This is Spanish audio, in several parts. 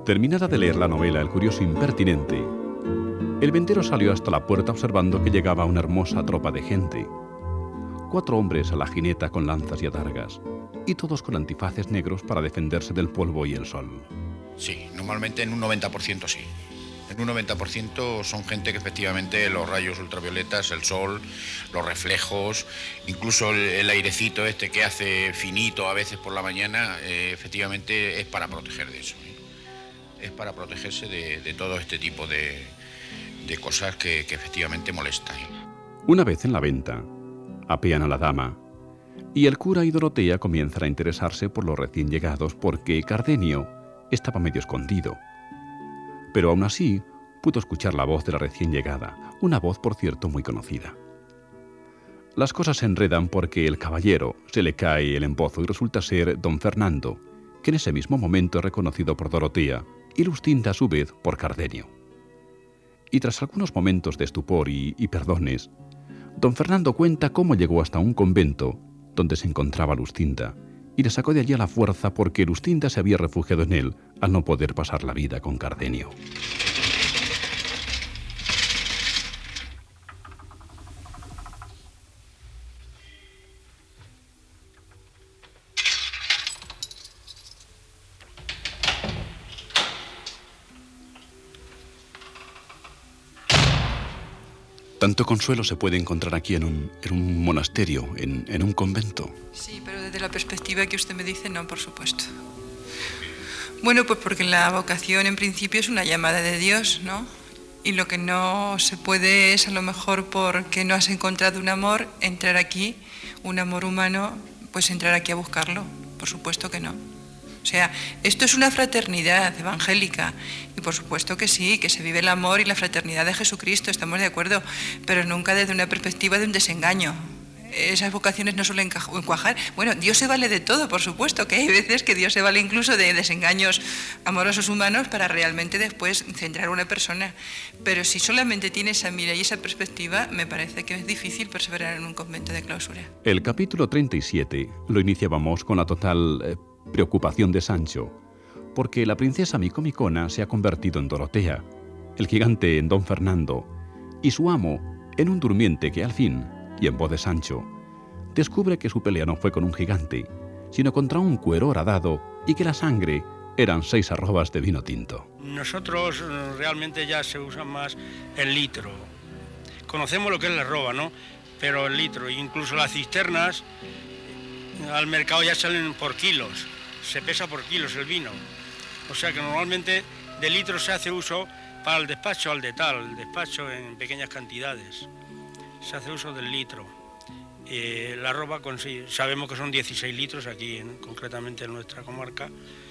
Terminada de leer la novela El curioso impertinente, el ventero salió hasta la puerta observando que llegaba una hermosa tropa de gente. 4 hombres a la jineta con lanzas y adargas, y todos con antifaces negros para defenderse del polvo y el sol. Sí, normalmente en un 90% sí. En un 90% son gente que efectivamente los rayos ultravioletas, el sol, los reflejos, incluso el airecito este que hace finito a veces por la mañana, efectivamente es para proteger de eso. Es para protegerse de todo este tipo de cosas que efectivamente molestan. Una vez en la venta, apean a la dama, y el cura y Dorotea comienzan a interesarse por los recién llegados porque Cardenio estaba medio escondido. Pero aún así pudo escuchar la voz de la recién llegada, una voz, por cierto, muy conocida. Las cosas se enredan porque el caballero se le cae el embozo y resulta ser don Fernando, que en ese mismo momento es reconocido por Dorotea y Luscinda a su vez por Cardenio. Y tras algunos momentos de estupor y perdones, don Fernando cuenta cómo llegó hasta un convento donde se encontraba Luscinda y le sacó de allí a la fuerza porque Luscinda se había refugiado en él al no poder pasar la vida con Cardenio. ¿Tanto consuelo se puede encontrar aquí en un monasterio, en un convento? Sí, pero desde la perspectiva que usted me dice, no, por supuesto. Bueno, pues porque la vocación en principio es una llamada de Dios, ¿no? Y lo que no se puede es, a lo mejor porque no has encontrado un amor, entrar aquí, un amor humano, pues entrar aquí a buscarlo. Por supuesto que no. O sea, esto es una fraternidad evangélica y por supuesto que sí, que se vive el amor y la fraternidad de Jesucristo, estamos de acuerdo, pero nunca desde una perspectiva de un desengaño. Esas vocaciones no suelen encuajar. Bueno, Dios se vale de todo, por supuesto, que hay veces que Dios se vale incluso de desengaños amorosos humanos para realmente después centrar a una persona. Pero si solamente tiene esa mira y esa perspectiva, me parece que es difícil perseverar en un convento de clausura. El capítulo 37 lo iniciábamos con la total preocupación de Sancho, porque la princesa Micomicona se ha convertido en Dorotea, el gigante en don Fernando, y su amo en un durmiente que al fin, y en voz de Sancho, descubre que su pelea no fue con un gigante, sino contra un cuero horadado y que la sangre eran 6 arrobas de vino tinto. Nosotros realmente ya se usa más el litro. Conocemos lo que es la arroba, ¿no? Pero el litro, incluso las cisternas, al mercado ya salen por kilos, se pesa por kilos el vino. O sea que normalmente de litro se hace uso para el despacho al detal, el despacho en pequeñas cantidades. Se hace uso del litro. La arroba, sabemos que son 16 litros aquí, concretamente en nuestra comarca,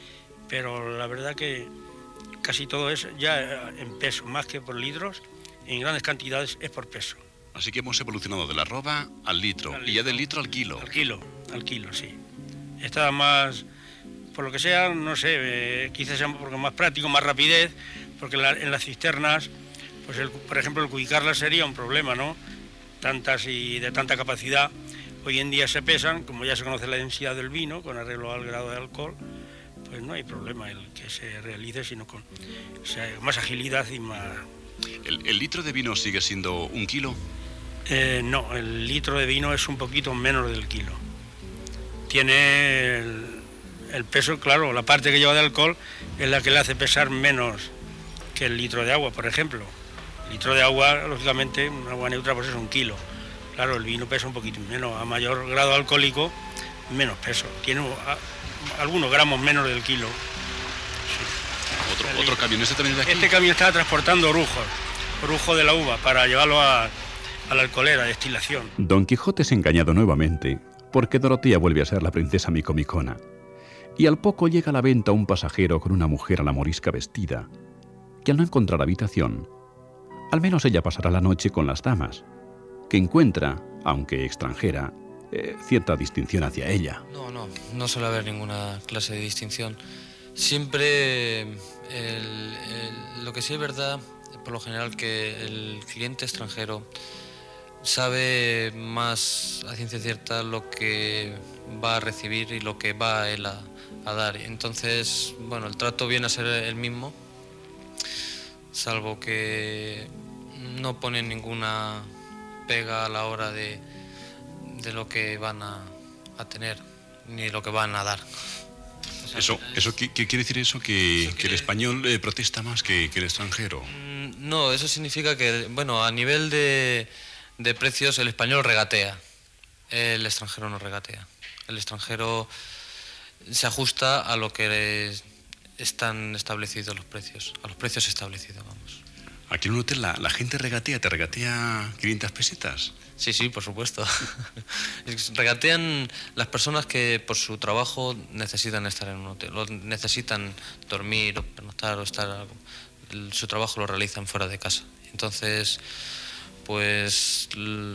pero la verdad que casi todo es ya en peso, más que por litros, en grandes cantidades es por peso. Así que hemos evolucionado de la arroba al litro, y ya del litro al kilo. Al kilo, sí. Está más, por lo que sea, no sé, quizás sea porque más práctico, más rapidez, porque en las cisternas, pues por ejemplo, el cubicarlas sería un problema, ¿no? Tantas y de tanta capacidad. Hoy en día se pesan, como ya se conoce la densidad del vino, con arreglo al grado de alcohol, pues no hay problema el que se realice, sino con más agilidad y más... ¿El litro de vino sigue siendo 1 kilo? No, el litro de vino es un poquito menos del kilo. Tiene el peso, claro, la parte que lleva de alcohol es la que le hace pesar menos que el litro de agua, por ejemplo. El litro de agua, lógicamente, un agua neutra pues es 1 kilo. Claro, el vino pesa un poquito menos, a mayor grado alcohólico, menos peso. Tiene algunos gramos menos del kilo. Sí. ¿Otro camión? ¿Este también de aquí? Este camión estaba transportando orujo de la uva, para llevarlo a la alcoholera, destilación. Don Quijote es engañado nuevamente, porque Dorotea vuelve a ser la princesa Micomicona. Y al poco llega a la venta un pasajero con una mujer a la morisca vestida, que al no encontrar habitación, al menos ella pasará la noche con las damas, que encuentra, aunque extranjera, cierta distinción hacia ella. No suele haber ninguna clase de distinción. Siempre lo que sí es verdad, por lo general, que el cliente extranjero sabe más a ciencia cierta lo que va a recibir y lo que va a él a a dar. Entonces, bueno, el trato viene a ser el mismo, salvo que no ponen ninguna pega a la hora de lo que van a tener, ni lo que van a dar. O sea, ¿Qué quiere decir eso? ¿Que el español protesta más que el extranjero? No, eso significa que, bueno, a nivel de precios el español regatea, el extranjero no regatea. El extranjero se ajusta a lo que están establecidos los precios, a los precios establecidos, vamos. Aquí en un hotel la gente regatea, ¿te regatea 500 pesetas? Sí, por supuesto. Regatean las personas que por su trabajo necesitan estar en un hotel, necesitan dormir o pernoctar o estar... Su trabajo lo realizan fuera de casa. Entonces, pues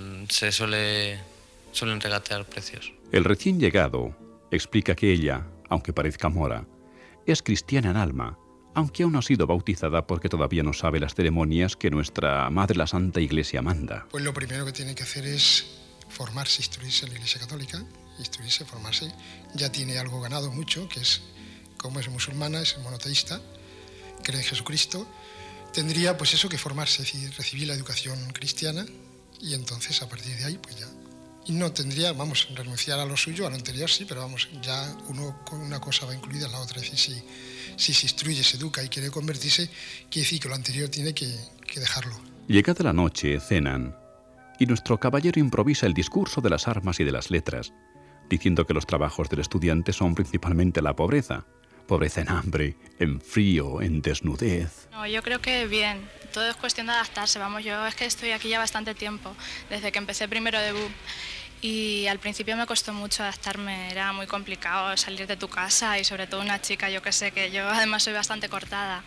suelen regatear precios. El recién llegado explica que ella, aunque parezca mora, es cristiana en alma, aunque aún no ha sido bautizada porque todavía no sabe las ceremonias que nuestra Madre la Santa Iglesia manda. Pues lo primero que tiene que hacer es formarse, instruirse en la Iglesia Católica, formarse. Ya tiene algo ganado mucho, que es, como es musulmana, es monoteísta, cree en Jesucristo. Tendría pues eso que formarse, es decir, recibir la educación cristiana y entonces a partir de ahí pues ya. Y no tendría, renunciar a lo suyo, a lo anterior sí, pero ya uno con una cosa va incluida en la otra. Es decir, si se instruye, se educa y quiere convertirse, quiere decir que lo anterior tiene que dejarlo. Llegada la noche, cenan, y nuestro caballero improvisa el discurso de las armas y de las letras, diciendo que los trabajos del estudiante son principalmente la pobreza. Pobreza en hambre, en frío, en desnudez. No, yo creo que bien, todo es cuestión de adaptarse. Yo es que estoy aquí ya bastante tiempo, desde que empecé primero de BUP. Y al principio me costó mucho adaptarme, era muy complicado salir de tu casa y sobre todo una chica, yo que sé, que yo además soy bastante cortada.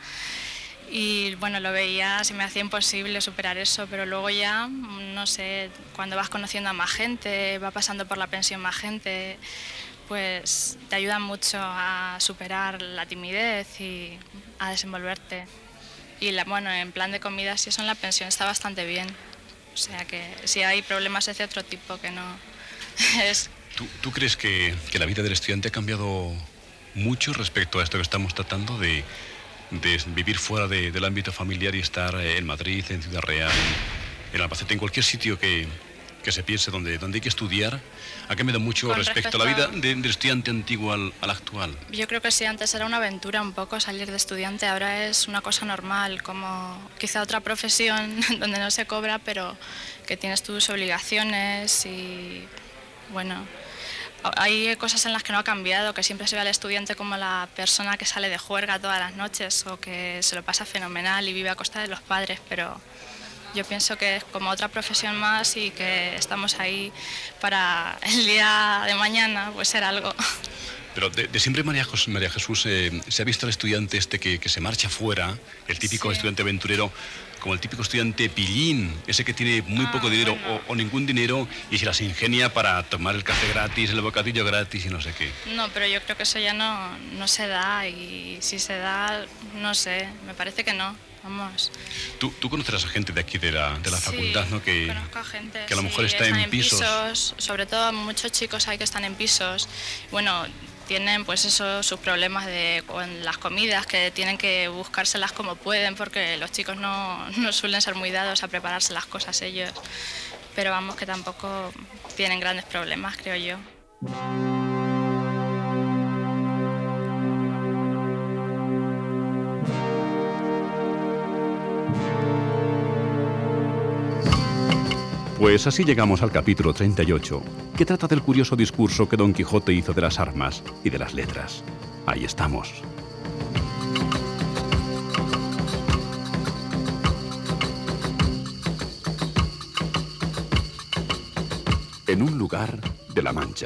Y bueno, lo veía, se me hacía imposible superar eso, pero luego ya, no sé, cuando vas conociendo a más gente, va pasando por la pensión más gente, pues te ayudan mucho a superar la timidez y a desenvolverte. Y en plan de comida, si eso en la pensión está bastante bien. O sea que si hay problemas de otro tipo que no es... ¿Tú crees que la vida del estudiante ha cambiado mucho respecto a esto que estamos tratando de vivir fuera del ámbito familiar y estar en Madrid, en Ciudad Real, en Albacete, en cualquier sitio que se piense donde hay que estudiar? ¿Ha cambiado mucho respecto a la vida del estudiante antiguo al actual? Yo creo que sí, antes era una aventura un poco salir de estudiante, ahora es una cosa normal, como quizá otra profesión donde no se cobra, pero que tienes tus obligaciones y bueno, hay cosas en las que no ha cambiado, que siempre se ve al estudiante como la persona que sale de juerga todas las noches o que se lo pasa fenomenal y vive a costa de los padres, pero yo pienso que es como otra profesión más y que estamos ahí para el día de mañana pues ser algo. Pero de siempre, María Jesús, se ha visto al estudiante que se marcha fuera, el típico estudiante aventurero, como el típico estudiante pillín, ese que tiene muy poco dinero o ningún dinero y se las ingenia para tomar el café gratis, el bocadillo gratis y no sé qué. No, pero yo creo que eso ya no se da y si se da, no sé, me parece que no. Vamos. ¿Tú conocerás a gente de aquí de la facultad, ¿no? Conozco a gente que a lo mejor está en pisos. Sobre todo muchos chicos hay que están en pisos. Bueno, tienen pues eso, sus problemas con las comidas, que tienen que buscárselas como pueden, porque los chicos no suelen ser muy dados a prepararse las cosas ellos. Pero vamos, que tampoco tienen grandes problemas, creo yo. Pues así llegamos al capítulo 38, que trata del curioso discurso que Don Quijote hizo de las armas y de las letras. Ahí estamos. En un lugar de la Mancha.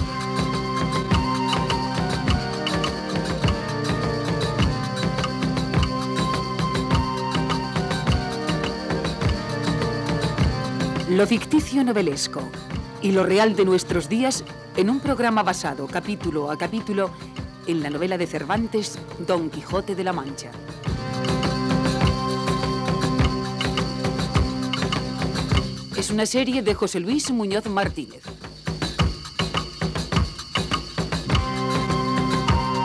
Lo ficticio novelesco y lo real de nuestros días en un programa basado capítulo a capítulo en la novela de Cervantes, Don Quijote de la Mancha. Es una serie de José Luis Muñoz Martínez.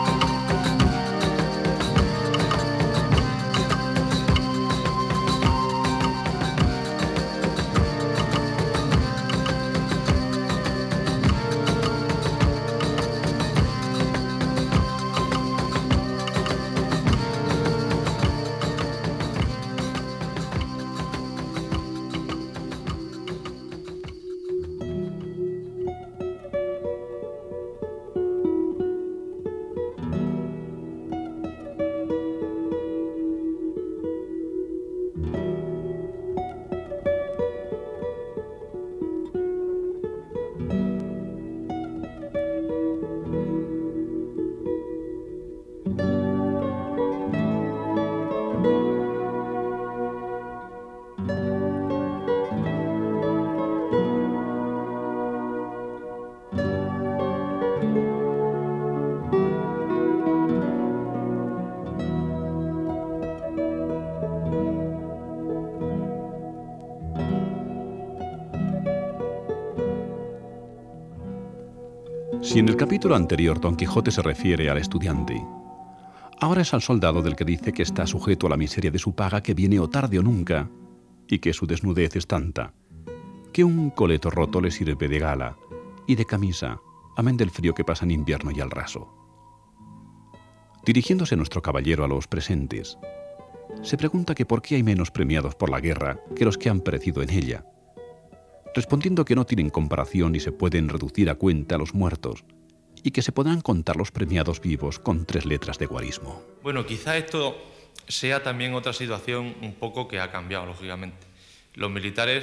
Si en el capítulo anterior Don Quijote se refiere al estudiante, ahora es al soldado del que dice que está sujeto a la miseria de su paga, que viene o tarde o nunca, y que su desnudez es tanta que un coleto roto le sirve de gala y de camisa, amén del frío que pasa en invierno y al raso. Dirigiéndose nuestro caballero a los presentes, se pregunta que por qué hay menos premiados por la guerra que los que han perecido en ella, respondiendo que no tienen comparación y se pueden reducir a cuenta los muertos, y que se podrán contar los premiados vivos con 3 letras de guarismo. Bueno, quizá esto sea también otra situación un poco que ha cambiado, lógicamente. Los militares,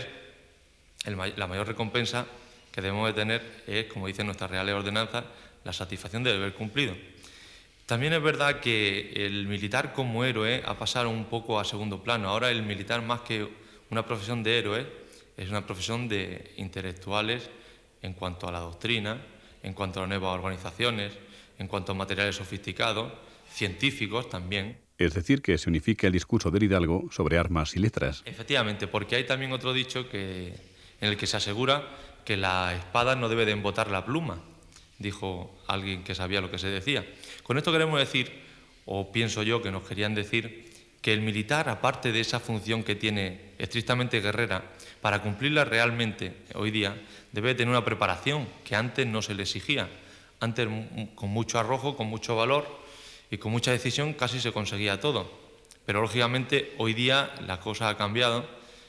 la mayor recompensa que debemos de tener es, como dicen nuestras reales ordenanzas, la satisfacción de deber cumplido. También es verdad que el militar como héroe ha pasado un poco a segundo plano. Ahora el militar, más que una profesión de héroe, es una profesión de intelectuales en cuanto a la doctrina, en cuanto a las nuevas organizaciones, en cuanto a materiales sofisticados, científicos también. Es decir, que se unifica el discurso del hidalgo sobre armas y letras. Efectivamente, porque hay también otro dicho en el que se asegura que la espada no debe de embotar la pluma, dijo alguien que sabía lo que se decía. Con esto queremos decir, o pienso yo que nos querían decir, que el militar, aparte de esa función que tiene estrictamente guerrera, para cumplirla realmente hoy día debe tener una preparación que antes no se le exigía. Antes, con mucho arrojo, con mucho valor y con mucha decisión, casi se conseguía todo. Pero lógicamente hoy día la cosa ha cambiado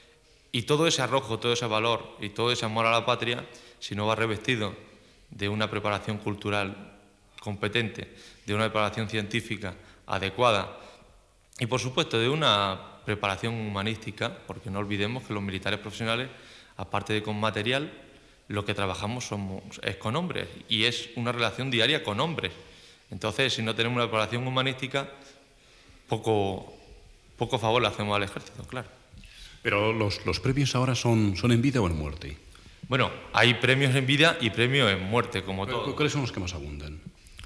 y todo ese arrojo, todo ese valor y todo ese amor a la patria, si no va revestido de una preparación cultural competente, de una preparación científica adecuada y, por supuesto, de una preparación humanística, porque no olvidemos que los militares profesionales, aparte de con material, lo que trabajamos es con hombres y es una relación diaria con hombres. Entonces, si no tenemos una preparación humanística, poco favor le hacemos al ejército, claro. Pero los premios ahora son en vida o en muerte. Bueno, hay premios en vida y premios en muerte, como todo. ¿Cuáles son los que más abundan?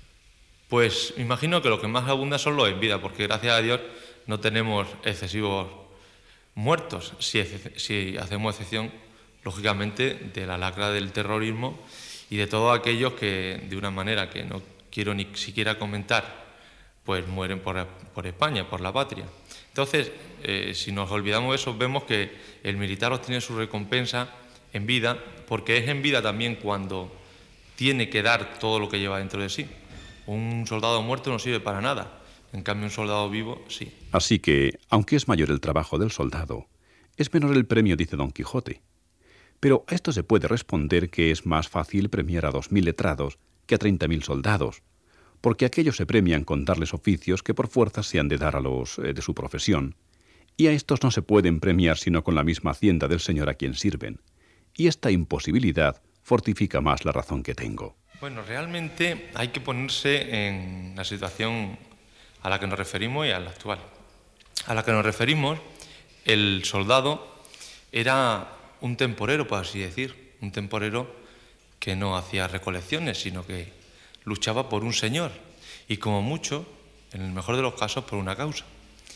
Pues imagino que los que más abundan son los en vida, porque gracias a Dios no tenemos excesivos muertos, si hacemos excepción, lógicamente, de la lacra del terrorismo y de todos aquellos que, de una manera que no quiero ni siquiera comentar, pues mueren por España, por la patria. Entonces, si nos olvidamos de eso, vemos que el militar obtiene su recompensa en vida, porque es en vida también cuando tiene que dar todo lo que lleva dentro de sí. Un soldado muerto no sirve para nada, en cambio un soldado vivo sí. Así que, aunque es mayor el trabajo del soldado, es menor el premio, dice Don Quijote. Pero a esto se puede responder que es más fácil premiar a 2.000 letrados que a 30.000 soldados, porque aquellos se premian con darles oficios que por fuerza se han de dar a los de su profesión, y a estos no se pueden premiar sino con la misma hacienda del señor a quien sirven, y esta imposibilidad fortifica más la razón que tengo. Bueno, realmente hay que ponerse en la situación a la que nos referimos y a la actual. A la que nos referimos, el soldado era un temporero, por así decir, un temporero que no hacía recolecciones, sino que luchaba por un señor y, como mucho, en el mejor de los casos, por una causa.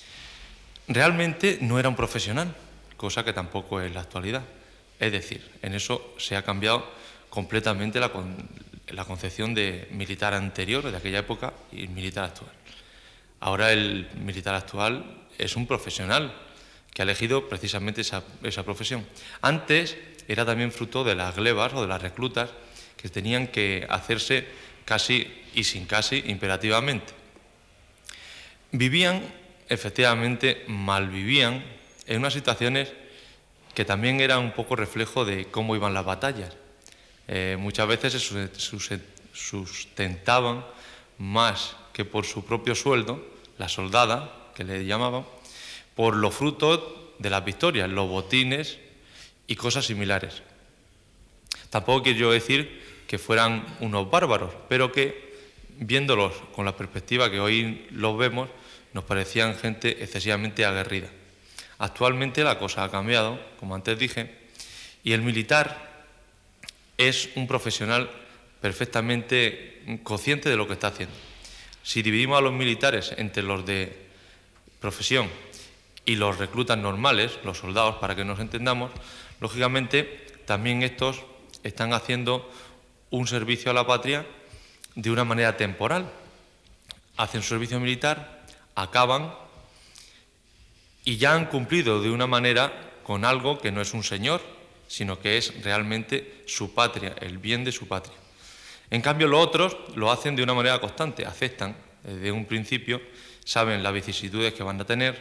Realmente no era un profesional, cosa que tampoco es la actualidad. Es decir, en eso se ha cambiado completamente la concepción de militar anterior, de aquella época, y el militar actual. Ahora el militar actual es un profesional que ha elegido precisamente esa profesión. Antes era también fruto de las glebas o de las reclutas que tenían que hacerse casi y sin casi imperativamente. Vivían, efectivamente, malvivían en unas situaciones que también eran un poco reflejo de cómo iban las batallas. Muchas veces se sustentaban más que por su propio sueldo, la soldada, que le llamaban, por los frutos de las victorias, los botines y cosas similares. Tampoco quiero yo decir que fueran unos bárbaros, pero que, viéndolos con la perspectiva que hoy los vemos, nos parecían gente excesivamente aguerrida. Actualmente la cosa ha cambiado, como antes dije, y el militar es un profesional perfectamente consciente de lo que está haciendo. Si dividimos a los militares entre los de profesión y los reclutas normales, los soldados, para que nos entendamos, lógicamente también estos están haciendo un servicio a la patria de una manera temporal. Hacen su servicio militar, acaban y ya han cumplido de una manera con algo que no es un señor, sino que es realmente su patria, el bien de su patria. En cambio, los otros lo hacen de una manera constante, aceptan desde un principio, saben las vicisitudes que van a tener,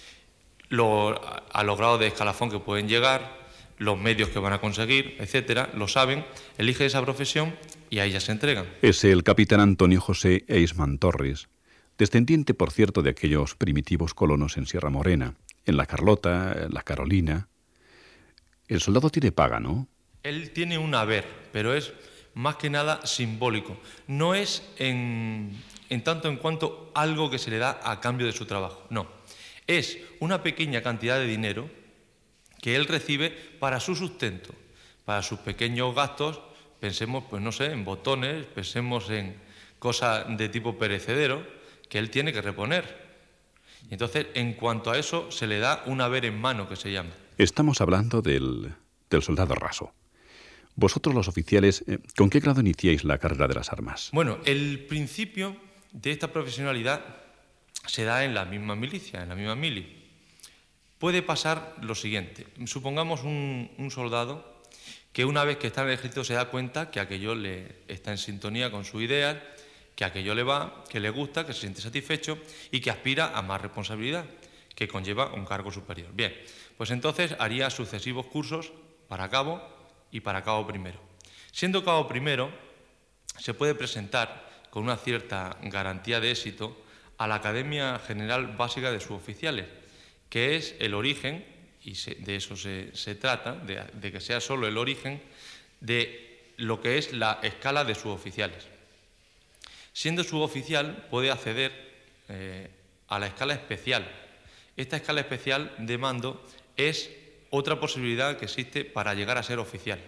a los grados de escalafón que pueden llegar, los medios que van a conseguir, etcétera, lo saben, eligen esa profesión y a ella se entregan. Es el capitán Antonio José Eisman Torres, descendiente, por cierto, de aquellos primitivos colonos en Sierra Morena, en la Carlota, en la Carolina. El soldado tiene paga, ¿no? Él tiene un haber, pero es más que nada simbólico. No es en tanto en cuanto algo que se le da a cambio de su trabajo, no. Es una pequeña cantidad de dinero que él recibe para su sustento, para sus pequeños gastos. Pensemos, pues no sé, en botones, pensemos en cosas de tipo perecedero que él tiene que reponer. Y entonces, en cuanto a eso, se le da un haber en mano, que se llama. Estamos hablando del soldado raso. Vosotros, los oficiales, ¿con qué grado iniciáis la carrera de las armas? Bueno, el principio de esta profesionalidad se da en la misma milicia, en la misma mili. Puede pasar lo siguiente. Supongamos un soldado que una vez que está en el ejército se da cuenta que aquello le está en sintonía con su ideal, que aquello le va, que le gusta, que se siente satisfecho y que aspira a más responsabilidad, que conlleva un cargo superior. Bien, pues entonces haría sucesivos cursos para cabo y para cabo primero. Siendo cabo primero, se puede presentar con una cierta garantía de éxito a la Academia General Básica de Suboficiales, que es el origen, y de eso se trata, de que sea solo el origen de lo que es la escala de suboficiales. Siendo suboficial puede acceder a la escala especial. Esta escala especial de mando es otra posibilidad que existe para llegar a ser oficial.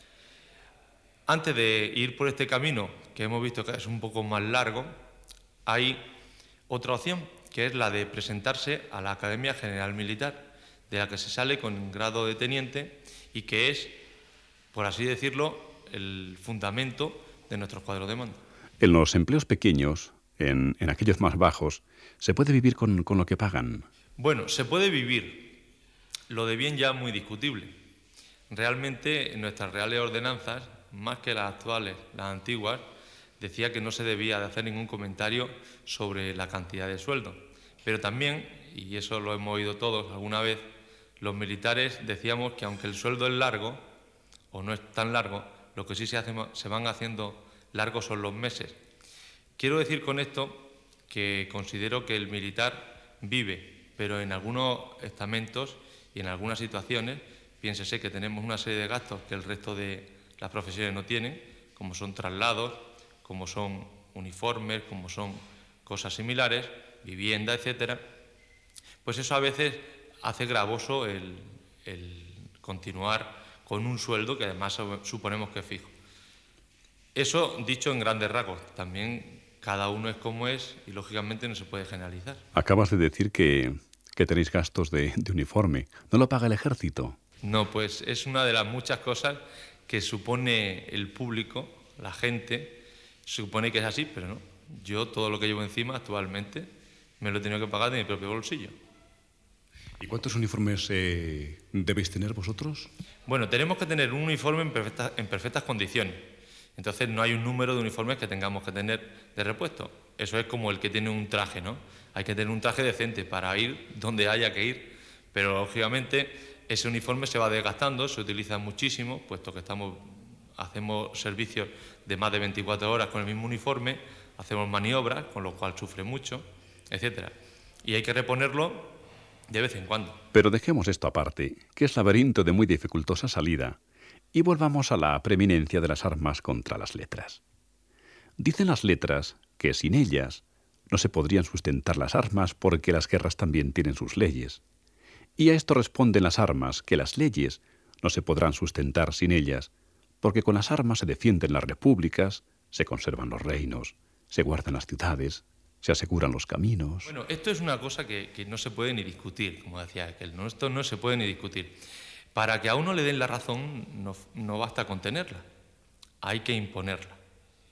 Antes de ir por este camino, que hemos visto que es un poco más largo, hay otra opción, que es la de presentarse a la Academia General Militar, de la que se sale con un grado de teniente y que es, por así decirlo, el fundamento de nuestros cuadros de mando. En los empleos pequeños, en aquellos más bajos, ¿se puede vivir con lo que pagan? Bueno, se puede vivir. Lo de bien ya es muy discutible. Realmente, en nuestras reales ordenanzas, más que las actuales, las antiguas, decía que no se debía de hacer ningún comentario sobre la cantidad de sueldo. Pero también, y eso lo hemos oído todos alguna vez, los militares decíamos que aunque el sueldo es largo, o no es tan largo, lo que sí se van haciendo largos son los meses. Quiero decir con esto que considero que el militar vive, pero en algunos estamentos y en algunas situaciones, piénsese que tenemos una serie de gastos que el resto de las profesiones no tienen, como son traslados, como son uniformes, como son cosas similares, vivienda, etcétera. Pues eso a veces hace gravoso el continuar con un sueldo que además suponemos que es fijo. Eso dicho en grandes rasgos. También cada uno es como es y lógicamente no se puede generalizar. Acabas de decir que tenéis gastos de uniforme. ¿No lo paga el ejército? No, pues es una de las muchas cosas que supone el público, la gente, supone que es así, pero no. Yo todo lo que llevo encima actualmente me lo he tenido que pagar de mi propio bolsillo. ¿Y cuántos uniformes debéis tener vosotros? Bueno, tenemos que tener un uniforme en perfectas condiciones. Entonces no hay un número de uniformes que tengamos que tener de repuesto. Eso es como el que tiene un traje, ¿no? Hay que tener un traje decente para ir donde haya que ir, pero lógicamente ese uniforme se va desgastando, se utiliza muchísimo, puesto que hacemos servicios de más de 24 horas con el mismo uniforme, hacemos maniobras, con lo cual sufre mucho, etcétera. Y hay que reponerlo de vez en cuando. Pero dejemos esto aparte, que es laberinto de muy dificultosa salida, y volvamos a la preeminencia de las armas contra las letras. Dicen las letras que sin ellas no se podrían sustentar las armas porque las guerras también tienen sus leyes. Y a esto responden las armas que las leyes no se podrán sustentar sin ellas, porque con las armas se defienden las repúblicas, se conservan los reinos, se guardan las ciudades, se aseguran los caminos. Bueno, esto es una cosa que no se puede ni discutir, como decía aquel, ¿no? Esto no se puede ni discutir. Para que a uno le den la razón no basta con tenerla, hay que imponerla.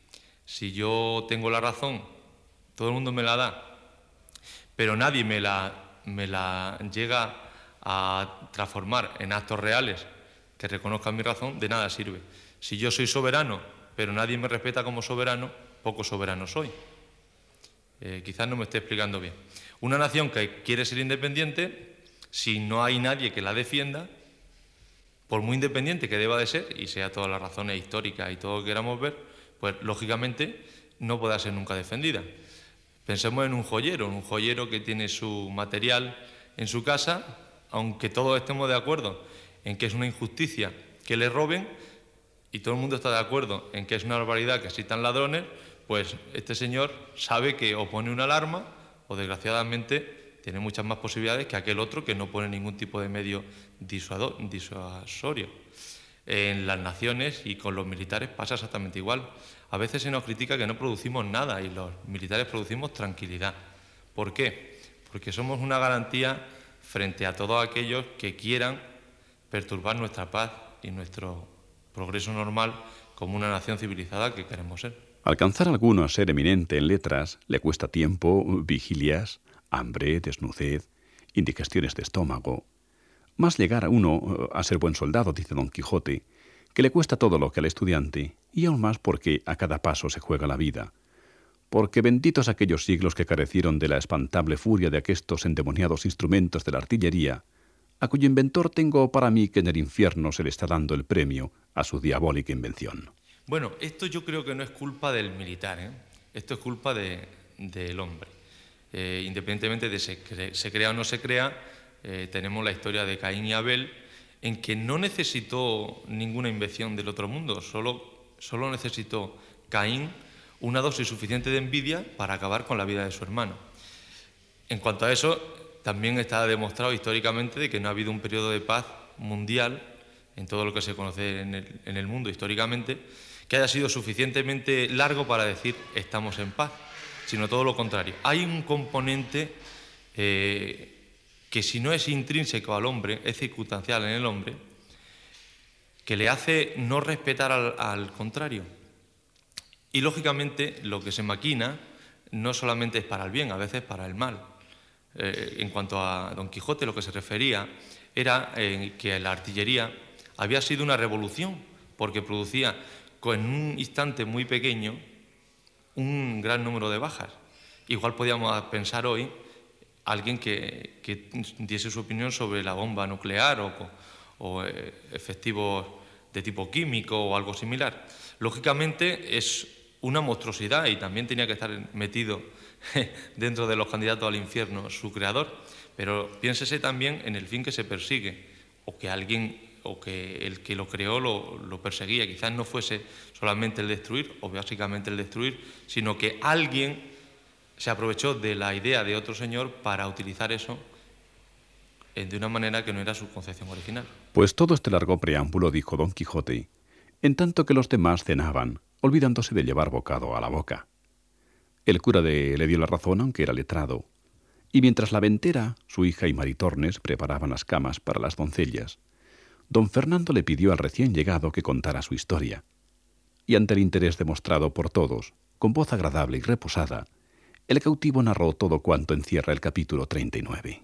Si yo tengo la razón, todo el mundo me la da, pero nadie me la llega a transformar en actos reales que reconozcan mi razón, de nada sirve. Si yo soy soberano, pero nadie me respeta como soberano, poco soberano soy. Quizás no me esté explicando bien. Una nación que quiere ser independiente, si no hay nadie que la defienda, por muy independiente que deba de ser, y sea todas las razones históricas y todo lo que queramos ver, pues lógicamente no podrá ser nunca defendida. Pensemos en un joyero que tiene su material en su casa, aunque todos estemos de acuerdo en que es una injusticia que le roben, y todo el mundo está de acuerdo en que es una barbaridad que existan ladrones, pues este señor sabe que o pone una alarma o desgraciadamente tiene muchas más posibilidades que aquel otro que no pone ningún tipo de medio disuasorio. En las naciones y con los militares pasa exactamente igual. A veces se nos critica que no producimos nada y los militares producimos tranquilidad. ¿Por qué? Porque somos una garantía frente a todos aquellos que quieran perturbar nuestra paz y nuestro progreso normal como una nación civilizada que queremos ser. Alcanzar a alguno a ser eminente en letras le cuesta tiempo, vigilias, hambre, desnudez, indigestiones de estómago. Más llegar a uno a ser buen soldado, dice Don Quijote, que le cuesta todo lo que al estudiante, y aún más porque a cada paso se juega la vida. Porque benditos aquellos siglos que carecieron de la espantable furia de aquestos endemoniados instrumentos de la artillería, a cuyo inventor tengo para mí que en el infierno se le está dando el premio a su diabólica invención. Bueno, esto yo creo que no es culpa del militar, ¿eh? Esto es culpa del hombre. Independientemente de se crea o no se crea, tenemos la historia de Caín y Abel, en que no necesitó ninguna invención del otro mundo, solo necesitó Caín una dosis suficiente de envidia para acabar con la vida de su hermano. En cuanto a eso, también está demostrado históricamente de que no ha habido un periodo de paz mundial, en todo lo que se conoce en el mundo históricamente, que haya sido suficientemente largo para decir estamos en paz, sino todo lo contrario. Hay un componente que si no es intrínseco al hombre, es circunstancial en el hombre, que le hace no respetar al contrario. Y lógicamente lo que se maquina no solamente es para el bien, a veces para el mal. En cuanto a Don Quijote, lo que se refería era que la artillería había sido una revolución, porque producía en un instante muy pequeño un gran número de bajas. Igual podíamos pensar hoy alguien que diese su opinión sobre la bomba nuclear o efectivos de tipo químico o algo similar. Lógicamente es una monstruosidad y también tenía que estar metido dentro de los candidatos al infierno su creador, pero piénsese también en el fin que se persigue, o que el que lo creó lo perseguía. Quizás no fuese solamente el destruir, o básicamente el destruir, sino que alguien se aprovechó de la idea de otro señor para utilizar eso de una manera que no era su concepción original. Pues todo este largo preámbulo dijo Don Quijote, en tanto que los demás cenaban, olvidándose de llevar bocado a la boca. El cura le dio la razón, aunque era letrado, y mientras la ventera, su hija y Maritornes preparaban las camas para las doncellas, don Fernando le pidió al recién llegado que contara su historia, y ante el interés demostrado por todos, con voz agradable y reposada, el cautivo narró todo cuanto encierra el capítulo 39.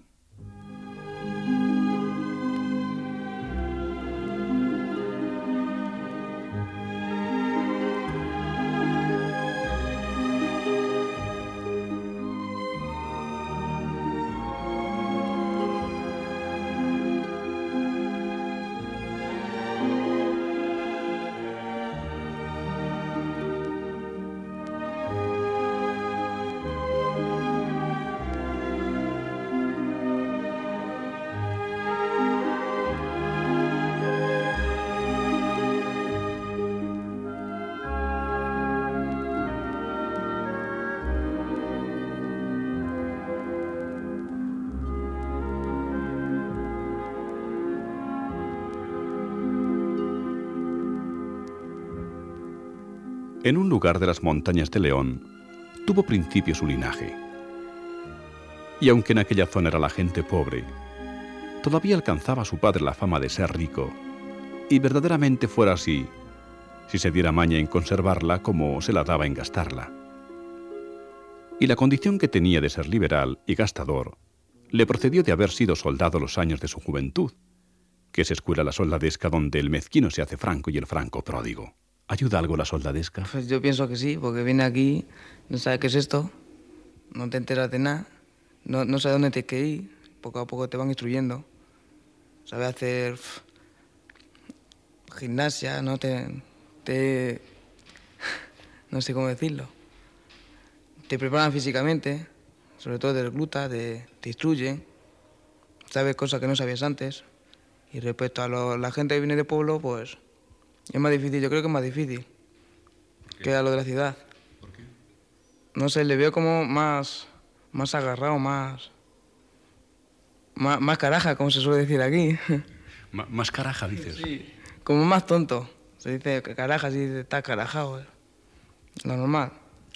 En un lugar de las montañas de León, tuvo principio su linaje. Y aunque en aquella zona era la gente pobre, todavía alcanzaba a su padre la fama de ser rico, y verdaderamente fuera así, si se diera maña en conservarla como se la daba en gastarla. Y la condición que tenía de ser liberal y gastador le procedió de haber sido soldado los años de su juventud, que es escuela la soldadesca donde el mezquino se hace franco y el franco pródigo. ¿Ayuda algo la soldadesca? Pues yo pienso que sí, porque viene aquí, no sabe qué es esto, no te enteras de nada, no sabes dónde tienes que ir, poco a poco te van instruyendo. Sabes hacer gimnasia, no no sé cómo decirlo. Te preparan físicamente, sobre todo de recluta, te instruyen, sabes cosas que no sabías antes. Y respecto a la gente que viene de pueblo, pues es más difícil, yo creo que es más difícil que a lo de la ciudad. ¿Por qué? No sé, le veo como más agarrado, más caraja, como se suele decir aquí. Más caraja, dices. Sí, como más tonto. Se dice caraja, se dice está carajado. Lo normal.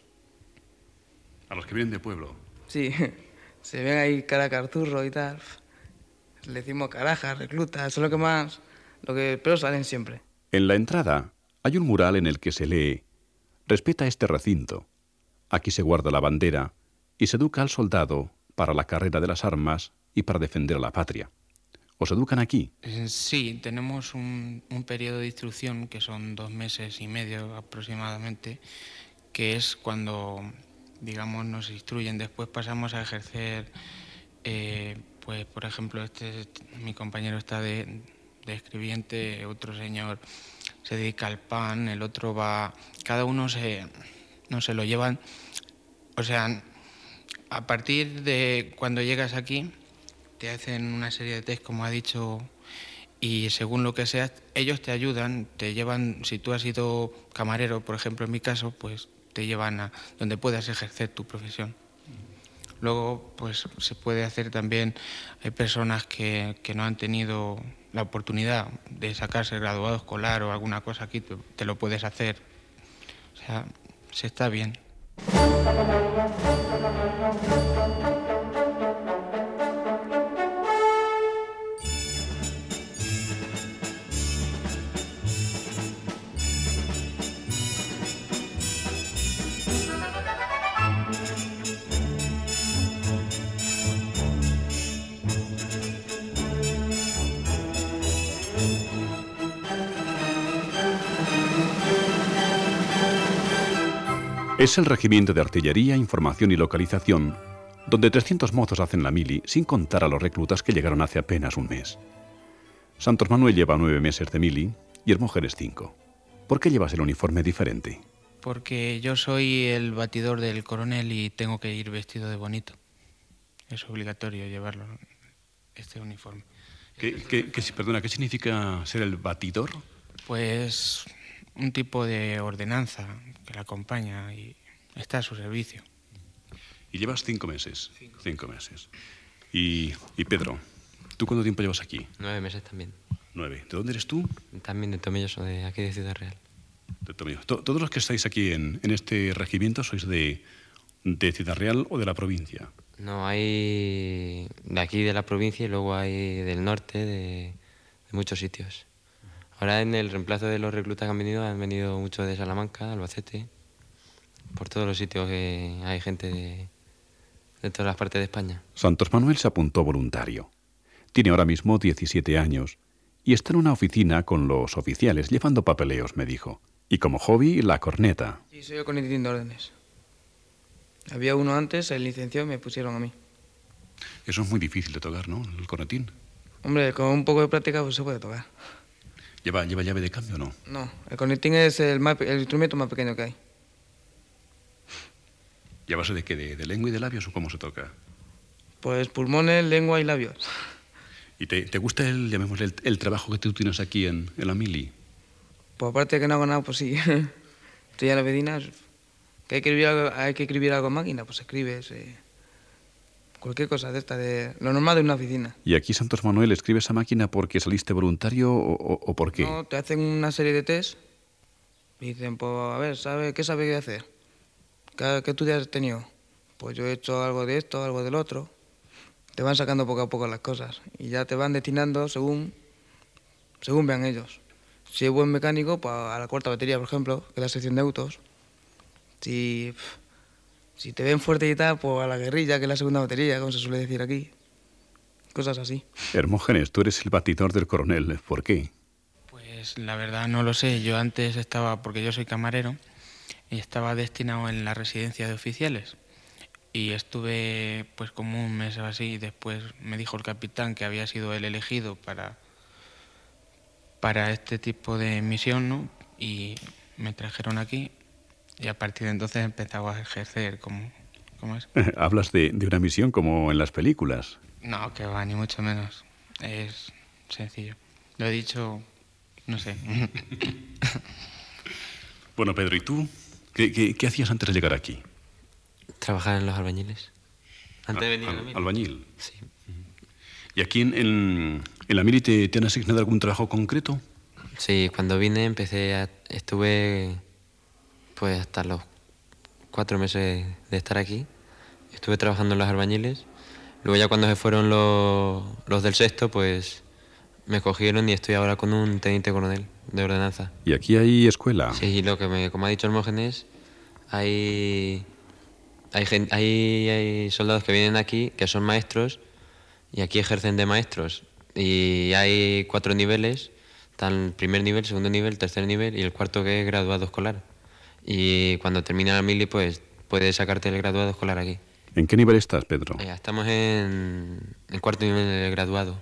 A los que vienen de pueblo. Sí, se ven ahí cara carzurro y tal. Le decimos caraja, recluta, eso es lo que más... pero salen siempre. En la entrada hay un mural en el que se lee: respeta este recinto. Aquí se guarda la bandera y se educa al soldado para la carrera de las armas y para defender a la patria. ¿Os educan aquí? Sí, tenemos un periodo de instrucción que son 2 meses y medio aproximadamente, que es cuando, digamos, nos instruyen. Después pasamos a ejercer, pues por ejemplo, mi compañero está de escribiente, otro señor se dedica al pan, el otro va... Cada uno no se lo llevan... O sea, a partir de cuando llegas aquí, te hacen una serie de test, como ha dicho, y según lo que seas, ellos te ayudan, te llevan, si tú has sido camarero, por ejemplo, en mi caso, pues te llevan a donde puedas ejercer tu profesión. Luego, pues se puede hacer también, hay personas que no han tenido la oportunidad de sacarse el graduado escolar o alguna cosa aquí, te lo puedes hacer. O sea, se está bien. Es el regimiento de artillería, información y localización, donde 300 mozos hacen la mili, sin contar a los reclutas que llegaron hace apenas un mes. Santos Manuel lleva 9 meses de mili y Hermógenes 5. ¿Por qué llevas el uniforme diferente? Porque yo soy el batidor del coronel y tengo que ir vestido de bonito. Es obligatorio llevarlo, este uniforme. Perdona, ¿qué significa ser el batidor? Pues un tipo de ordenanza que la acompaña y está a su servicio. Y llevas 5 meses. 5 meses. Y Pedro, ¿tú cuánto tiempo llevas aquí? 9 meses también. 9. ¿De dónde eres tú? También de Tomelloso, de aquí de Ciudad Real. De Tomelloso. ¿Todos los que estáis aquí en este regimiento sois de Ciudad Real o de la provincia? No, hay de aquí de la provincia y luego hay del norte, de muchos sitios. Ahora en el reemplazo de los reclutas que han venido muchos de Salamanca, Albacete, por todos los sitios que hay gente de todas las partes de España. Santos Manuel se apuntó voluntario. Tiene ahora mismo 17 años y está en una oficina con los oficiales llevando papeleos, me dijo. Y como hobby, la corneta. Sí, soy el cornetín de órdenes. Había uno antes, el licenciado, y me pusieron a mí. Eso es muy difícil de tocar, ¿no? El cornetín. Hombre, con un poco de práctica pues se puede tocar. ¿Lleva llave de cambio o no? No, el cornetín es el instrumento más pequeño que hay. ¿Y a base de qué? ¿De lengua y de labios o cómo se toca? Pues pulmones, lengua y labios. ¿Y te gusta el trabajo que tú tienes aquí en la mili? Pues aparte de que no hago nada, pues sí. Estoy en la medina, que hay que escribir algo en máquina, pues escribes. Cualquier cosa de esta, de lo normal de una oficina. ¿Y aquí, Santos Manuel, escribes a máquina porque saliste voluntario o por qué? No, te hacen una serie de test y dicen, pues a ver, ¿qué sabes qué hacer? ¿Qué estudios has tenido? Pues yo he hecho algo de esto, algo del otro. Te van sacando poco a poco las cosas y ya te van destinando según vean ellos. Si es buen mecánico, pues a la cuarta batería, por ejemplo, que es la sección de autos. Si te ven fuerte y tal, pues a la guerrilla, que es la segunda batería, como se suele decir aquí. Cosas así. Hermógenes, tú eres el batidor del coronel. ¿Por qué? Pues la verdad no lo sé. Yo antes estaba, porque yo soy camarero, y estaba destinado en la residencia de oficiales. Y estuve pues como un mes o así, y después me dijo el capitán que había sido el elegido para este tipo de misión, ¿no? Y me trajeron aquí y a partir de entonces empezaba a ejercer como es. Hablas de una misión como en las películas. No, que va, ni mucho menos. Es sencillo. Lo he dicho, no sé. Bueno, Pedro, ¿y tú? ¿Qué hacías antes de llegar aquí? Trabajar en los albañiles. Antes de venir a la mili. ¿Albañil? Sí. ¿Y aquí en la mili te han asignado algún trabajo concreto? Sí, cuando vine estuve pues hasta los 4 meses de estar aquí. Estuve trabajando en los albañiles. Luego ya cuando se fueron los del sexto, pues me cogieron y estoy ahora con un teniente coronel de ordenanza. ¿Y aquí hay escuela? Sí, como ha dicho Hermógenes, hay soldados que vienen aquí, que son maestros, y aquí ejercen de maestros. Y hay 4 niveles, están el primer nivel, segundo nivel, tercer nivel y el cuarto que es graduado escolar. Y cuando termina la mili, pues puedes sacarte el graduado escolar aquí. ¿En qué nivel estás, Pedro? Estamos en cuarto nivel del graduado.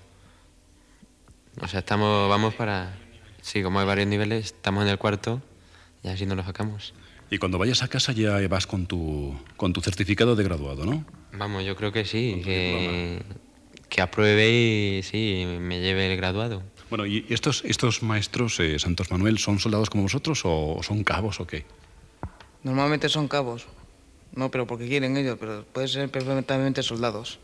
O sea, vamos para... Sí, como hay varios niveles, estamos en el cuarto y así nos lo sacamos. Y cuando vayas a casa ya vas con tu certificado de graduado, ¿no? Vamos, yo creo que sí, que apruebe y sí, me lleve el graduado. Bueno, ¿y estos maestros, Santos Manuel, son soldados como vosotros o son cabos o qué? Normalmente son cabos. No, pero porque quieren ellos, pero pueden ser perfectamente soldados.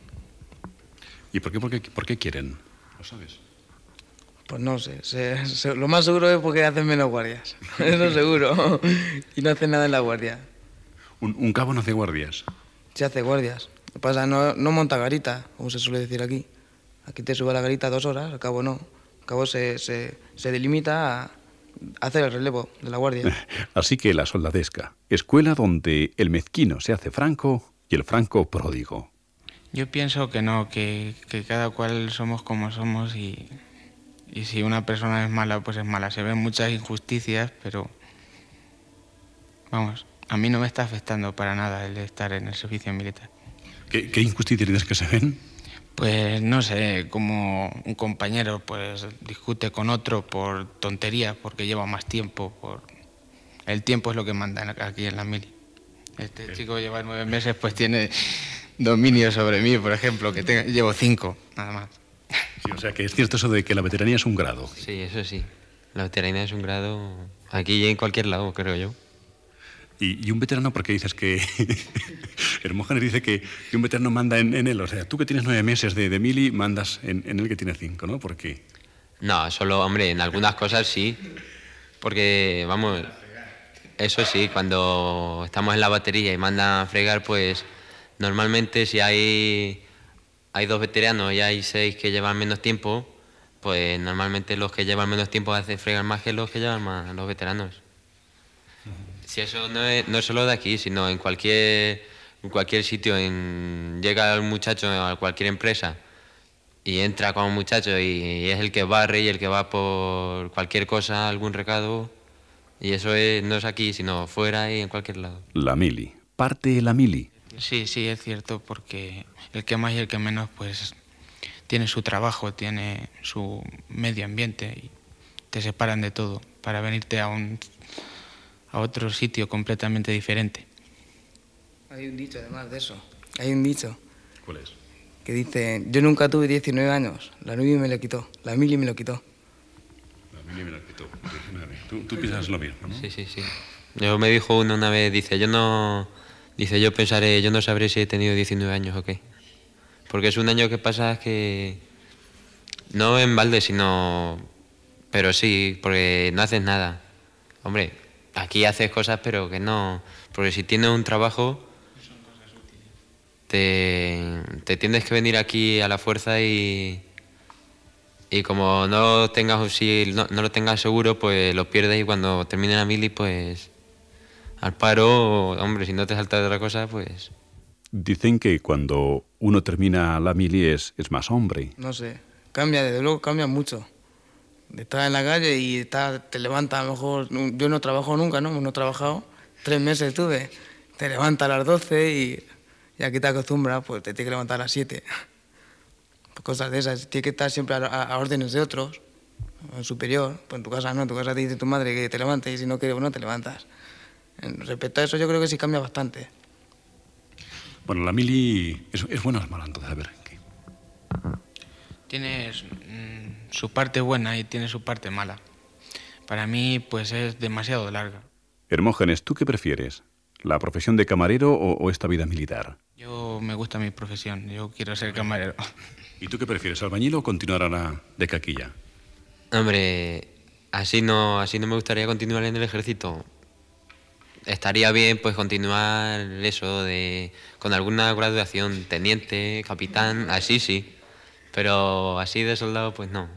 ¿Y por qué quieren? ¿Lo sabes? Pues no sé, lo más seguro es porque hacen menos guardias, eso seguro, y no hacen nada en la guardia. ¿Un cabo no hace guardias? Se hace guardias, lo que pasa no monta garita, como se suele decir aquí. Aquí te sube la garita 2 horas, al cabo no. Al cabo se delimita a hacer el relevo de la guardia. Así que la soldadesca, escuela donde el mezquino se hace franco y el franco pródigo. Yo pienso que no, que cada cual somos como somos y si una persona es mala, pues es mala. Se ven muchas injusticias, pero vamos, a mí no me está afectando para nada el estar en el servicio militar. ¿Qué injusticias que se ven? Pues no sé, como un compañero pues discute con otro por tontería, porque lleva más tiempo. El tiempo es lo que mandan aquí en la mili. Este chico lleva 9 meses, pues tiene dominio sobre mí, por ejemplo, que llevo 5, nada más. Sí, o sea que es cierto eso de que la veteranía es un grado. Sí, eso sí. La veteranía es un grado aquí y en cualquier lado, creo yo. ¿Y un veterano por qué dices que... Hermógenes dice que un veterano manda en él? O sea, tú que tienes 9 meses de mili, mandas en él que tiene 5, ¿no? ¿Por qué? No, solo, hombre, en algunas cosas sí. Porque, vamos, eso sí, cuando estamos en la batería y mandan a fregar, pues normalmente si hay 2 veteranos y hay 6 que llevan menos tiempo, pues normalmente los que llevan menos tiempo hacen fregar más que los que llevan más, los veteranos. Si eso no es solo de aquí, sino en cualquier sitio, llega un muchacho a cualquier empresa y entra con un muchacho y es el que barre y el que va por cualquier cosa, algún recado, y eso no es aquí, sino fuera y en cualquier lado. La mili, parte de la mili. Sí, es cierto, porque el que más y el que menos pues tiene su trabajo, tiene su medio ambiente y te separan de todo para venirte a otro sitio completamente diferente. Hay un dicho además de eso, hay un dicho. ¿Cuál es? Que dice, yo nunca tuve 19 años, la mili me lo quitó, la mili me lo quitó. La mili me lo quitó, 19. Tú piensas lo mismo, ¿no? Sí. Yo me dijo uno una vez, yo pensaré, yo no sabré si he tenido 19 años o qué. Porque es un año que pasa que no en balde, pero sí, porque no haces nada. Hombre, aquí haces cosas, pero que no, porque si tienes un trabajo, te tienes que venir aquí a la fuerza y Y como no lo tengas seguro, pues lo pierdes y cuando termine la mili, pues al paro, hombre, si no te saltas de otra cosa, pues... Dicen que cuando uno termina la mili es más hombre. No sé, cambia, desde luego cambia mucho. Estás en la calle y te levantas, a lo mejor, yo no trabajo nunca, ¿no? No he trabajado, 3 meses estuve, te levantas a las 12 y aquí te acostumbras, pues te tienes que levantar a las 7. Pues cosas de esas, tienes que estar siempre a órdenes de otros, superior, pues en tu casa no, en tu casa te dice tu madre que te levantes y si no quieres, no te levantas. Respecto a eso yo creo que sí cambia bastante. Bueno, la mili es buena o es mala, entonces, a ver. ¿Qué? Tiene su parte buena y tiene su parte mala. Para mí, pues es demasiado larga. Hermógenes, ¿tú qué prefieres? ¿La profesión de camarero o esta vida militar? Yo me gusta mi profesión, yo quiero ser camarero. ¿Y tú qué prefieres, albañil o continuar ahora de caquilla? Hombre, así no me gustaría continuar en el ejército. Estaría bien pues continuar eso con alguna graduación, teniente, capitán, así sí. Pero así de soldado, pues no.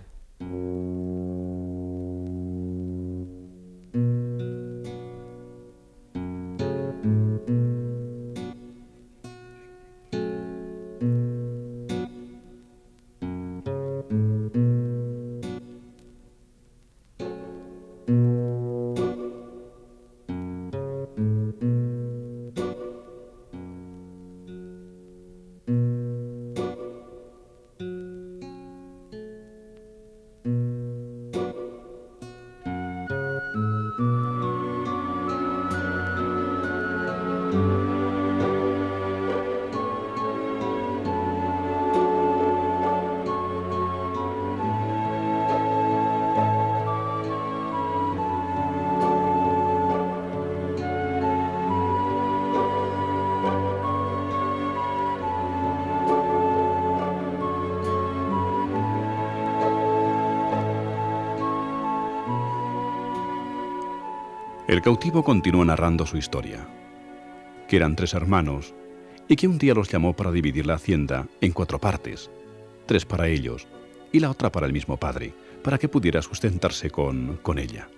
El cautivo continuó narrando su historia, que eran 3 hermanos y que un día los llamó para dividir la hacienda en 4 partes, 3 para ellos y la otra para el mismo padre, para que pudiera sustentarse con ella.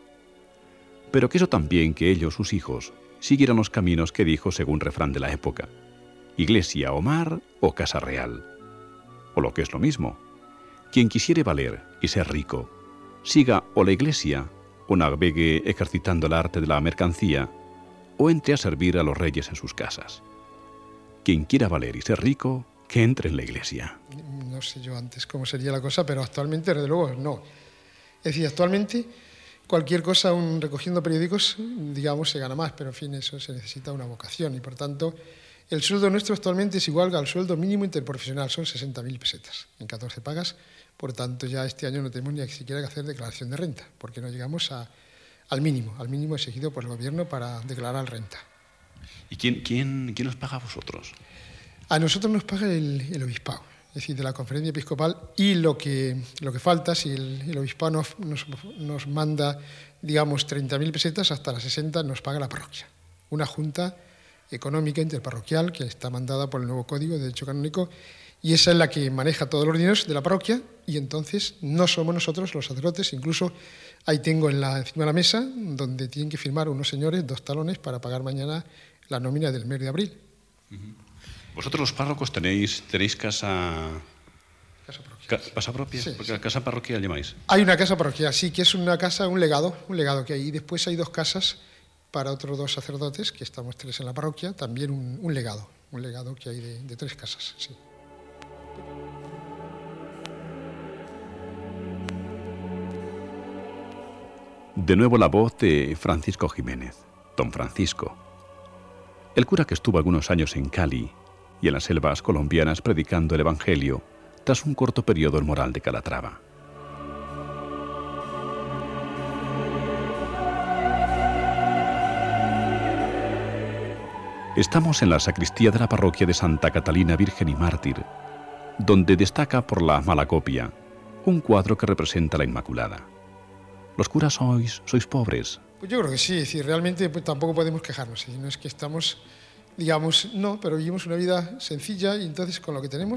Pero quiso también que ellos, sus hijos, siguieran los caminos que dijo según refrán de la época: iglesia o mar o casa real. O lo que es lo mismo, quien quisiere valer y ser rico, siga o la iglesia o navegue ejercitando el arte de la mercancía, o entre a servir a los reyes en sus casas. Quien quiera valer y ser rico, que entre en la iglesia. No sé yo antes cómo sería la cosa, pero actualmente, desde luego, no. Es decir, actualmente, cualquier cosa, recogiendo periódicos, digamos, se gana más, pero en fin, eso se necesita una vocación, y por tanto, el sueldo nuestro actualmente es igual al sueldo mínimo interprofesional, son 60.000 pesetas, en 14 pagas. Por tanto, ya este año no tenemos ni siquiera que hacer declaración de renta, porque no llegamos al mínimo exigido por el gobierno para declarar renta. ¿Y quién os paga a vosotros? A nosotros nos paga el obispado, es decir, de la conferencia episcopal, y lo que falta, si el obispado nos manda, digamos, 30.000 pesetas, hasta las 60 nos paga la parroquia. Una junta económica interparroquial que está mandada por el nuevo Código de Derecho Canónico, y esa es la que maneja todos los dineros de la parroquia, y entonces no somos nosotros los sacerdotes. Incluso ahí tengo encima de la mesa, donde tienen que firmar unos señores 2 talones para pagar mañana la nómina del mes de abril. ¿Vosotros los párrocos tenéis casa propia? Sí, porque la casa parroquial llamáis. Hay una casa parroquial, sí, que es una casa, un legado que hay. Y después hay 2 casas para otros 2 sacerdotes, que estamos 3 en la parroquia, también un legado que hay de 3 casas, sí. De nuevo la voz de Francisco Jiménez, don Francisco, el cura que estuvo algunos años en Cali y en las selvas colombianas predicando el Evangelio tras un corto periodo en Moral de Calatrava. Estamos en la sacristía de la parroquia de Santa Catalina Virgen y Mártir, donde destaca por la mala copia un cuadro que representa la Inmaculada. ¿Los curas sois pobres? Pues yo creo que sí, es decir, realmente pues, tampoco podemos quejarnos, no es que estamos, digamos, no, pero vivimos una vida sencilla y entonces con lo que tenemos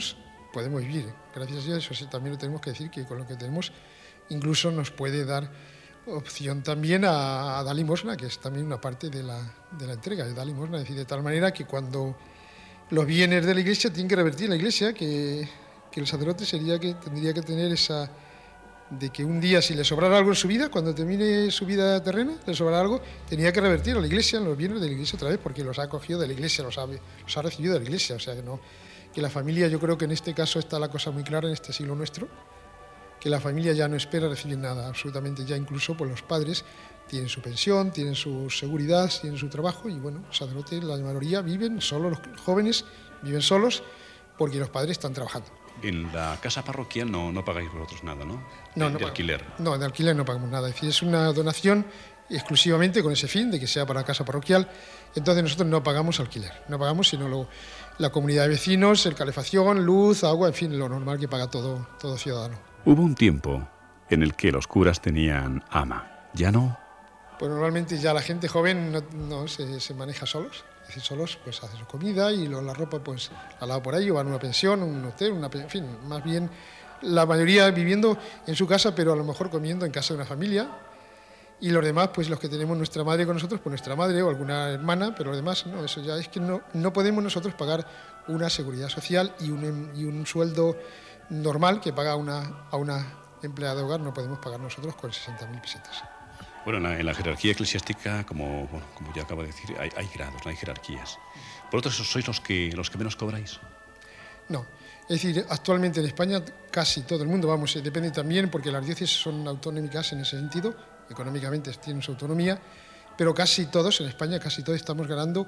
podemos vivir. Gracias a Dios, eso sí, también lo tenemos que decir, que con lo que tenemos incluso nos puede dar opción también a dar limosna, que es también una parte de la entrega, de dar limosna, es decir, de tal manera que cuando los bienes de la Iglesia tienen que revertir la Iglesia, que el sacerdote tendría que tener esa, de que un día si le sobrara algo en su vida, cuando termine su vida terrena, le sobrara algo, tenía que revertir a la Iglesia, los bienes de la Iglesia otra vez, porque los ha acogido de la Iglesia, los ha recibido de la Iglesia, o sea que la familia, yo creo que en este caso está la cosa muy clara en este siglo nuestro, que la familia ya no espera recibir nada, absolutamente ya incluso pues los padres tienen su pensión, tienen su seguridad, tienen su trabajo y bueno, los sacerdotes, la mayoría viven solos, los jóvenes viven solos porque los padres están trabajando. En la casa parroquial no pagáis vosotros nada, ¿no? De alquiler. No, de alquiler no pagamos nada, es decir, es una donación exclusivamente con ese fin de que sea para la casa parroquial, entonces nosotros no pagamos alquiler, no pagamos sino la comunidad de vecinos, el calefacción, luz, agua, en fin, lo normal que paga todo ciudadano. Hubo un tiempo en el que los curas tenían ama, ¿ya no? Pues normalmente ya la gente joven no se maneja solos, es decir, solos pues hace su comida y la ropa pues la lava por ahí, o van a una pensión, un hotel, en fin, más bien la mayoría viviendo en su casa, pero a lo mejor comiendo en casa de una familia, y los demás, pues los que tenemos nuestra madre con nosotros, pues nuestra madre o alguna hermana, pero los demás no, eso ya es que no podemos nosotros pagar una seguridad social y un sueldo normal que paga a una empleada de hogar, no podemos pagar nosotros con 60.000 pesetas. Bueno, en la jerarquía eclesiástica, como ya acabo de decir, hay grados, no hay jerarquías. ¿Por otros sois los que menos cobráis? No, es decir, actualmente en España casi todo el mundo, vamos, depende también porque las diócesis son autonómicas en ese sentido, económicamente tienen su autonomía, pero casi todos en España, casi todos estamos ganando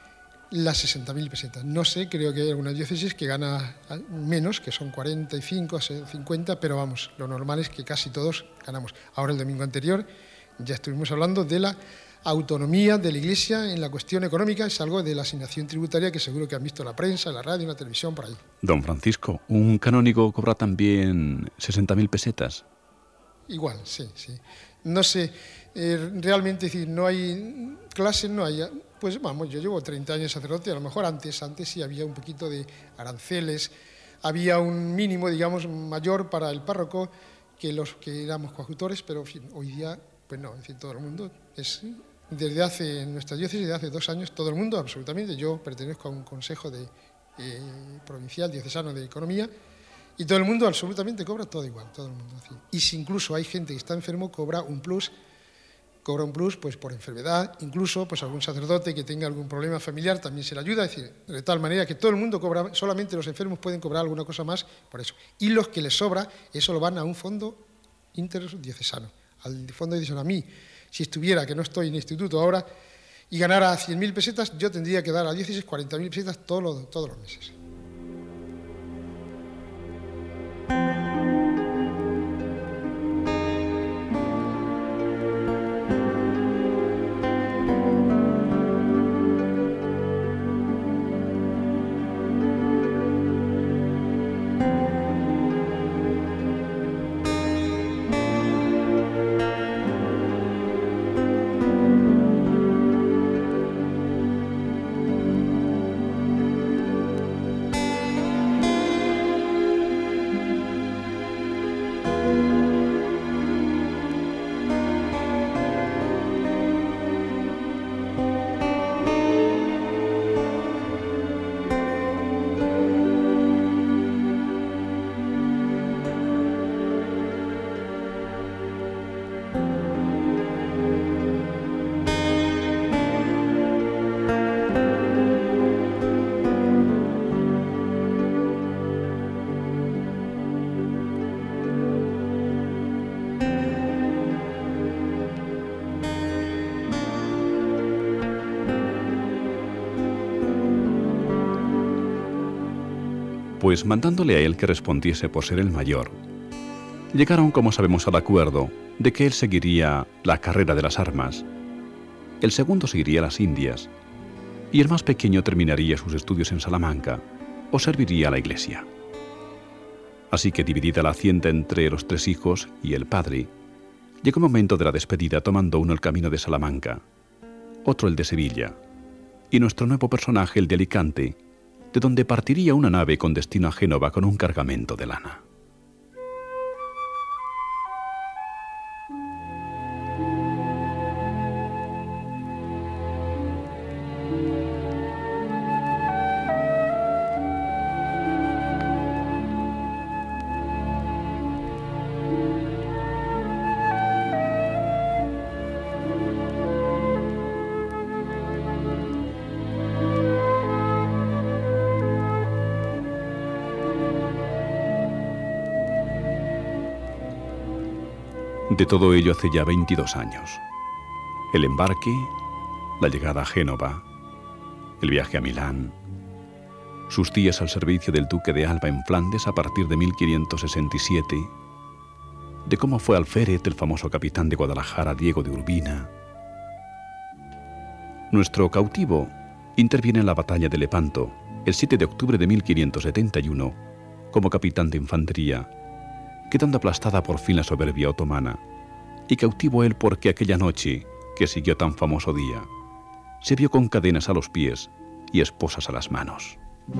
las 60.000 pesetas. No sé, creo que hay algunas diócesis que gana menos, que son 45, 50, pero vamos, lo normal es que casi todos ganamos. Ahora el domingo anterior ya estuvimos hablando de la autonomía de la Iglesia en la cuestión económica, es algo de la asignación tributaria que seguro que han visto en la prensa, en la radio, en la televisión, por ahí. Don Francisco, ¿un canónigo cobra también 60.000 pesetas? Igual, sí. No sé, realmente, es decir, no hay clases, no hay... Pues vamos, yo llevo 30 años sacerdote, a lo mejor antes sí había un poquito de aranceles, había un mínimo, digamos, mayor para el párroco que los que éramos coadjutores, pero en fin, hoy día, pues no, es decir, todo el mundo en nuestra diócesis, desde hace 2 años, todo el mundo, absolutamente, yo pertenezco a un consejo provincial diocesano de economía, y todo el mundo absolutamente cobra todo igual, todo el mundo. Y si incluso hay gente que está enfermo, cobra un plus pues por enfermedad, incluso pues algún sacerdote que tenga algún problema familiar también se le ayuda, es decir, de tal manera que todo el mundo cobra, solamente los enfermos pueden cobrar alguna cosa más por eso. Y los que les sobra, eso lo van a un fondo interdiocesano, al fondo diocesano. A mí, si estuviera, que no estoy en instituto ahora, y ganara 100.000 pesetas, yo tendría que dar a diócesis 40.000 pesetas todos los meses. Pues mandándole a él que respondiese por ser el mayor, llegaron, como sabemos, al acuerdo de que él seguiría la carrera de las armas, el segundo seguiría las Indias, y el más pequeño terminaría sus estudios en Salamanca o serviría a la Iglesia. Así que, dividida la hacienda entre los 3 hijos y el padre, llegó el momento de la despedida, tomando uno el camino de Salamanca, otro el de Sevilla, y nuestro nuevo personaje, el de Alicante, de donde partiría una nave con destino a Génova con un cargamento de lana. De todo ello hace ya 22 años. El embarque, la llegada a Génova, el viaje a Milán, sus días al servicio del duque de Alba en Flandes a partir de 1567, de cómo fue alférez del famoso capitán de Guadalajara Diego de Urbina. Nuestro cautivo interviene en la batalla de Lepanto el 7 de octubre de 1571 como capitán de infantería, quedando aplastada por fin la soberbia otomana, y cautivo él porque aquella noche, que siguió tan famoso día, se vio con cadenas a los pies y esposas a las manos.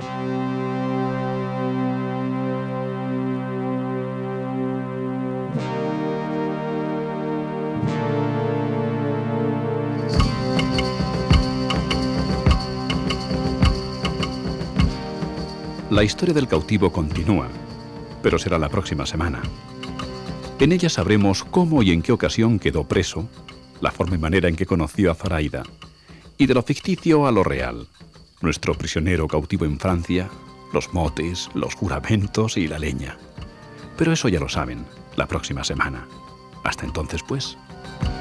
La historia del cautivo continúa, pero será la próxima semana. En ella sabremos cómo y en qué ocasión quedó preso, la forma y manera en que conoció a Zoraida, y de lo ficticio a lo real, nuestro prisionero cautivo en Francia, los motes, los juramentos y la leña. Pero eso ya lo saben, la próxima semana. Hasta entonces, pues.